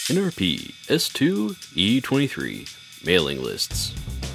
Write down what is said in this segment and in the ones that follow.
NRP S2E23 Mailing Lists.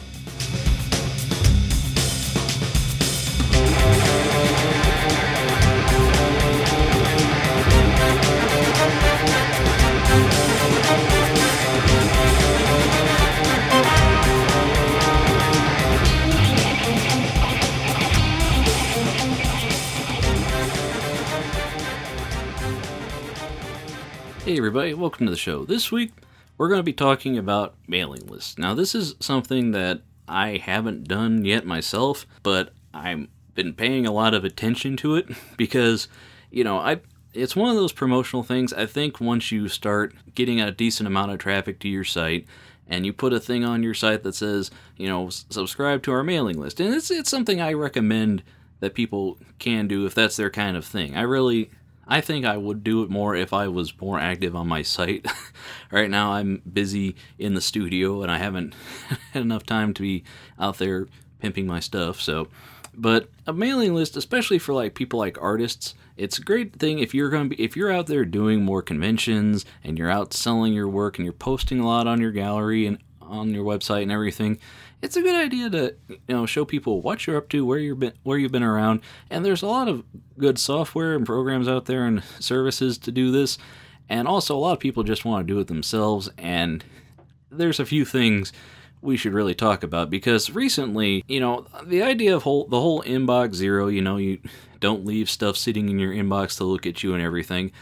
Hey everybody, welcome to the show. This week, we're going to be talking about mailing lists. Now, this is something that I haven't done yet myself, but I've been paying a lot of attention to it because, it's one of those promotional things. I think once you start getting a decent amount of traffic to your site, and you put a thing on your site that says, subscribe to our mailing list, and it's something I recommend that people can do if that's their kind of thing. I think I would do it more if I was more active on my site. Right now I'm busy in the studio and I haven't had enough time to be out there pimping my stuff. But a mailing list, especially for people like artists, it's a great thing if you're out there doing more conventions and you're out selling your work and you're posting a lot on your gallery and on your website and everything. It's a good idea to show people what you're up to, where you've been around, and there's a lot of good software and programs out there and services to do this, and also a lot of people just want to do it themselves. And there's a few things we should really talk about because recently, the idea of the whole inbox zero, you don't leave stuff sitting in your inbox to look at you and everything.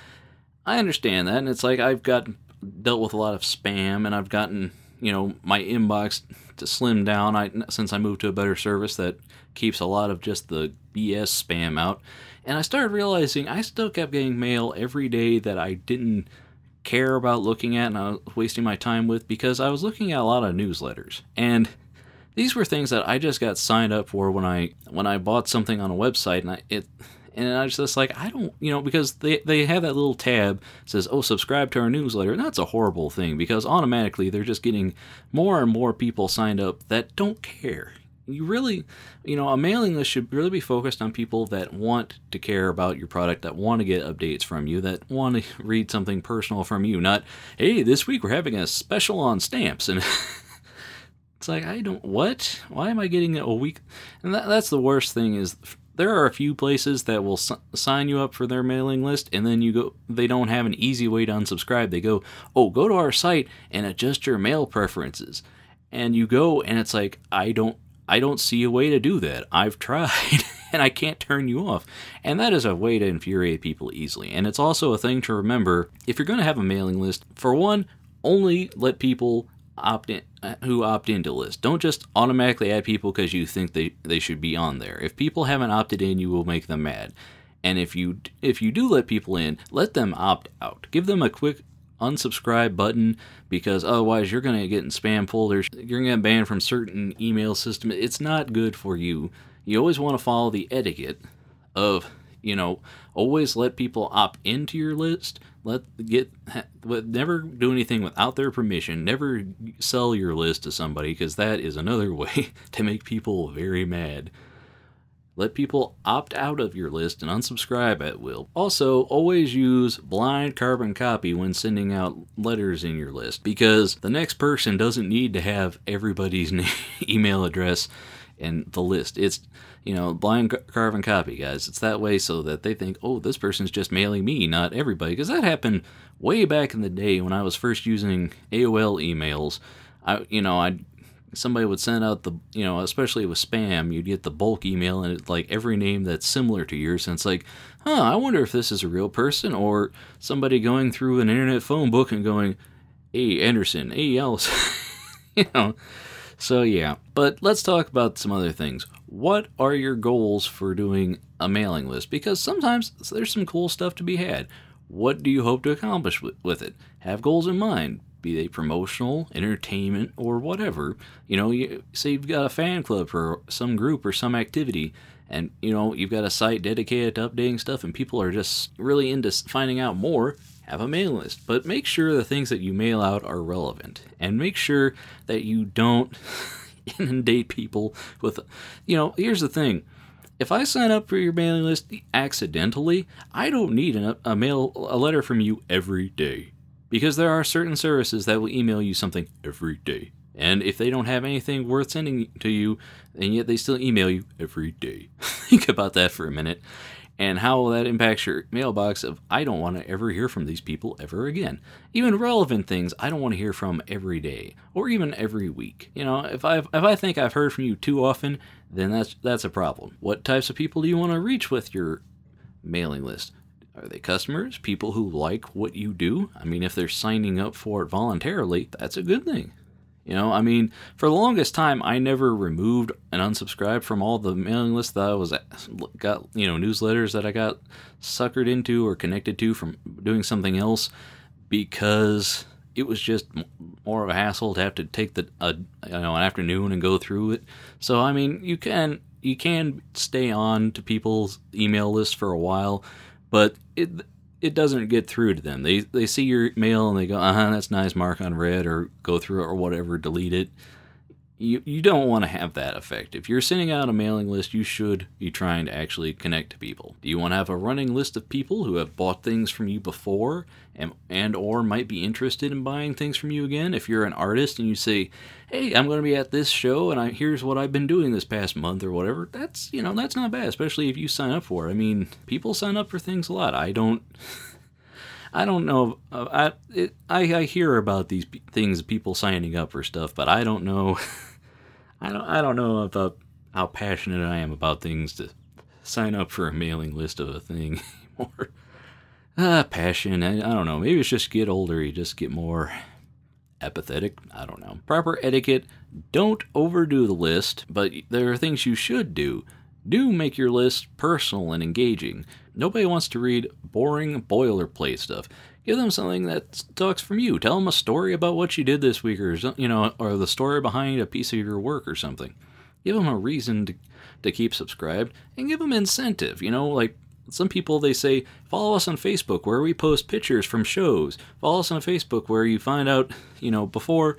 I understand that, and it's like I've dealt with a lot of spam, and I've gotten my inbox to slim down since I moved to a better service that keeps a lot of just the BS spam out. And I started realizing I still kept getting mail every day that I didn't care about looking at and I was wasting my time with because I was looking at a lot of newsletters. And these were things that I just got signed up for when I bought something on a website, and I was just like, I don't, because they have that little tab that says, oh, subscribe to our newsletter. And that's a horrible thing because automatically they're just getting more and more people signed up that don't care. You really, a mailing list should really be focused on people that want to care about your product, that want to get updates from you, that want to read something personal from you. Not, hey, this week we're having a special on stamps. And it's like, what? Why am I getting a week? And that's the worst thing is, there are a few places that will sign you up for their mailing list, and then they don't have an easy way to unsubscribe. They go, oh, go to our site and adjust your mail preferences. And you go, and it's like, I don't see a way to do that. I've tried, and I can't turn you off. And that is a way to infuriate people easily. And it's also a thing to remember, if you're going to have a mailing list, for one, only let people who opt into list. Don't just automatically add people because you think they should be on there. If people haven't opted in, you will make them mad. And if you do let people in, let them opt out. Give them a quick unsubscribe button because otherwise you're going to get in spam folders. You're going to get banned from certain email systems. It's not good for you. You always want to follow the etiquette of always let people opt into your list. Never do anything without their permission. Never sell your list to somebody because that is another way to make people very mad. Let people opt out of your list and unsubscribe at will. Also, always use blind carbon copy when sending out letters in your list because the next person doesn't need to have everybody's email address in the list. It's blind carbon copy, guys. It's that way so that they think, oh, this person's just mailing me, not everybody. Because that happened way back in the day when I was first using AOL emails. Somebody would send out especially with spam, you'd get the bulk email and it's like every name that's similar to yours. And it's like, I wonder if this is a real person or somebody going through an internet phone book and going, hey, Anderson, hey, Alice, So yeah, but let's talk about some other things. What are your goals for doing a mailing list? Because sometimes there's some cool stuff to be had. What do you hope to accomplish with it? Have goals in mind, be they promotional, entertainment, or whatever. You say you've got a fan club for some group or some activity, and you've got a site dedicated to updating stuff, and people are just really into finding out more. Have a mailing list, but make sure the things that you mail out are relevant, and make sure that you don't inundate people with, here's the thing. If I sign up for your mailing list accidentally, I don't need a letter from you every day. Because there are certain services that will email you something every day. And if they don't have anything worth sending to you, and yet they still email you every day. Think about that for a minute. And how that impacts your mailbox of, I don't want to ever hear from these people ever again. Even relevant things I don't want to hear from every day, or even every week. You know, if I think I've heard from you too often, then that's a problem. What types of people do you want to reach with your mailing list? Are they customers? People who like what you do? I mean, if they're signing up for it voluntarily, that's a good thing. You know, I mean, for the longest time, I never removed and unsubscribed from all the mailing lists that newsletters that I got suckered into or connected to from doing something else, because it was just more of a hassle to have to take an afternoon and go through it. So, I mean, you can stay on to people's email lists for a while, but it doesn't get through to them. They see your mail and they go, that's nice, mark on read, or go through it or whatever, delete it. You don't want to have that effect. If you're sending out a mailing list, you should be trying to actually connect to people. Do you want to have a running list of people who have bought things from you before and or might be interested in buying things from you again? If you're an artist and you say, hey, I'm going to be at this show and here's what I've been doing this past month or whatever, that's not bad, especially if you sign up for it. I mean, people sign up for things a lot. I don't know. I hear about these things, people signing up for stuff, but I don't know. I don't know about how passionate I am about things to sign up for a mailing list of a thing anymore. Passion. I don't know. Maybe it's just get older. You just get more apathetic. I don't know. Proper etiquette. Don't overdo the list, but there are things you should do. Do make your list personal and engaging. Nobody wants to read boring boilerplate stuff. Give them something that talks from you. Tell them a story about what you did this week, or the story behind a piece of your work or something. Give them a reason to keep subscribed, and give them incentive. Like some people, they say, follow us on Facebook where we post pictures from shows. Follow us on Facebook where you find out, before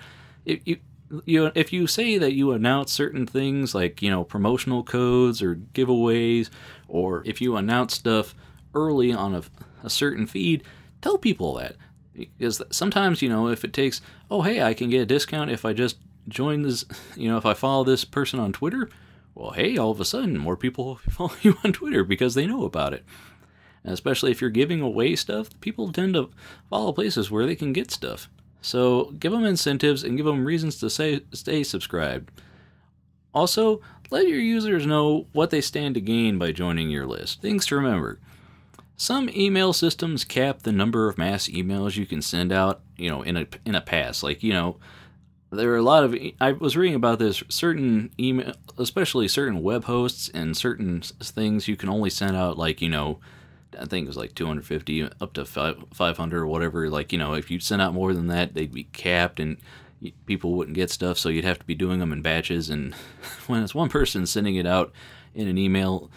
if you say that you announce certain things like, promotional codes or giveaways, or if you announce stuff early on a certain feed, tell people that. Because sometimes, if it takes, oh, hey, I can get a discount if I just join this, if I follow this person on Twitter, well, hey, all of a sudden, more people follow you on Twitter because they know about it. And especially if you're giving away stuff, people tend to follow places where they can get stuff. So give them incentives and give them reasons to stay subscribed. Also, let your users know what they stand to gain by joining your list. Things to remember. Some email systems cap the number of mass emails you can send out, in a pass. Like, there are a lot of, I was reading about this, certain email, especially certain web hosts and certain things you can only send out, like, I think it was like 250 up to 500 or whatever. Like, if you send out more than that, they'd be capped and people wouldn't get stuff, so you'd have to be doing them in batches. And when it's one person sending it out in an email,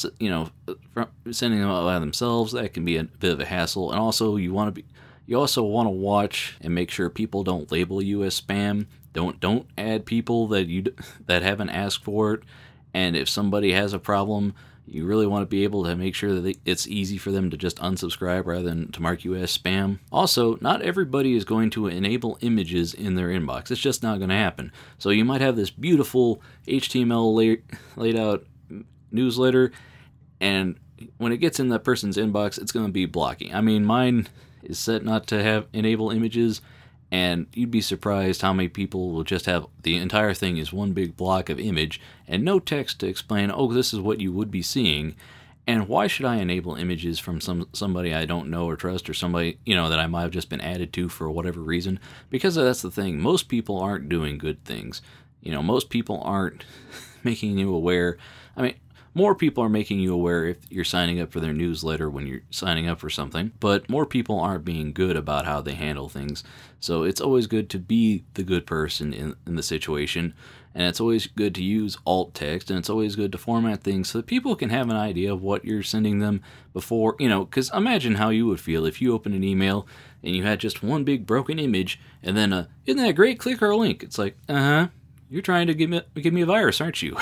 sending them out by themselves, that can be a bit of a hassle. And also, you also want to watch and make sure people don't label you as spam. Don't add people that haven't asked for it. And if somebody has a problem, you really want to be able to make sure that it's easy for them to just unsubscribe rather than to mark you as spam. Also, not everybody is going to enable images in their inbox. It's just not going to happen. So you might have this beautiful HTML laid out newsletter, and when it gets in that person's inbox, it's going to be blocking. I mean, mine is set not to enable images, and you'd be surprised how many people will just have the entire thing is one big block of image and no text to explain, oh, this is what you would be seeing, and why should I enable images from somebody I don't know or trust, or somebody, that I might have just been added to for whatever reason? Because that's the thing. Most people aren't doing good things. Most people aren't making you aware. I mean, more people are making you aware if you're signing up for their newsletter when you're signing up for something, but more people aren't being good about how they handle things. So it's always good to be the good person in the situation, and it's always good to use alt text, and it's always good to format things so that people can have an idea of what you're sending them before, because imagine how you would feel if you opened an email and you had just one big broken image, and then, isn't that great? Click our link. It's like, you're trying to give me a virus, aren't you?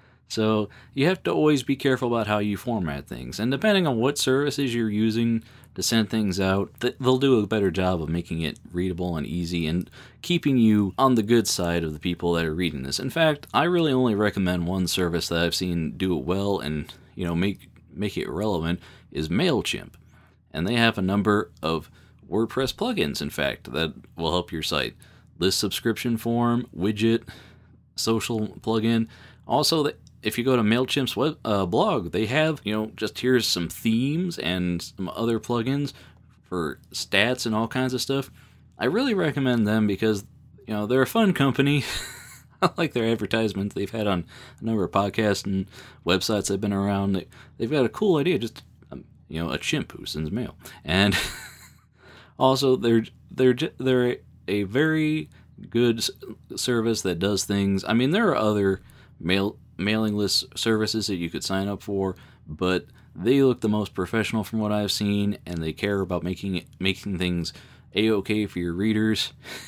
So you have to always be careful about how you format things. And depending on what services you're using to send things out, they'll do a better job of making it readable and easy and keeping you on the good side of the people that are reading this. In fact, I really only recommend one service that I've seen do it well and, make it relevant is MailChimp. And they have a number of WordPress plugins, in fact, that will help your site. List subscription form, widget, social plugin. Also, if you go to MailChimp's blog, they have, just here's some themes and some other plugins for stats and all kinds of stuff. I really recommend them because, they're a fun company. I like their advertisements they've had on a number of podcasts and websites that have been around. They've got a cool idea, just, a chimp who sends mail. And also, they're a very good service that does things. I mean, there are other mailing list services that you could sign up for, but they look the most professional from what I've seen, and they care about making things a-okay for your readers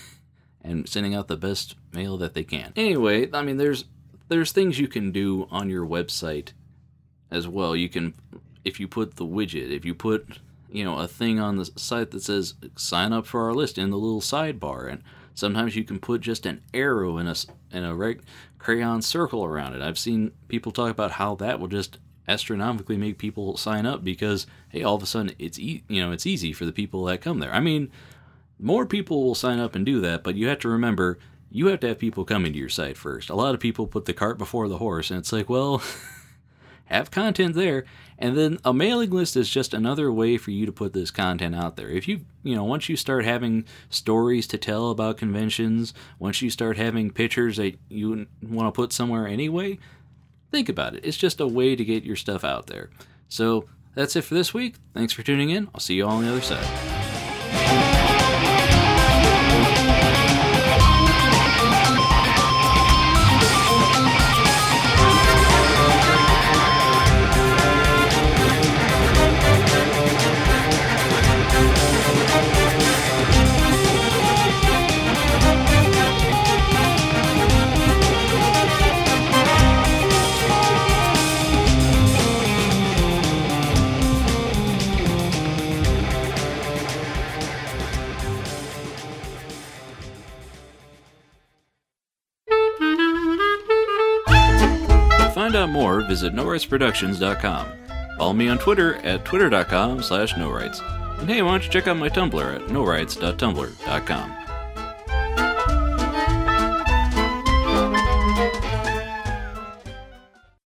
and sending out the best mail that they can. Anyway, I mean, there's things you can do on your website as well. You can, if you put the widget, if you put a thing on the site that says sign up for our list in the little sidebar, and sometimes you can put just an arrow in a crayon circle around it. I've seen people talk about how that will just astronomically make people sign up because, hey, all of a sudden it's easy for the people that come there. I mean, more people will sign up and do that, but you have to remember, you have to have people coming to your site first. A lot of people put the cart before the horse, and it's like, well, have content there, and then a mailing list is just another way for you to put this content out there. If once you start having stories to tell about conventions, once you start having pictures that you want to put somewhere anyway, think about it. It's just a way to get your stuff out there. So that's it for this week. Thanks for tuning in. I'll see you all on the other side. To find out more, visit NoRightsProductions.com. Follow me on Twitter at twitter.com/NoRights. And hey, why don't you check out my Tumblr at norights.tumblr.com.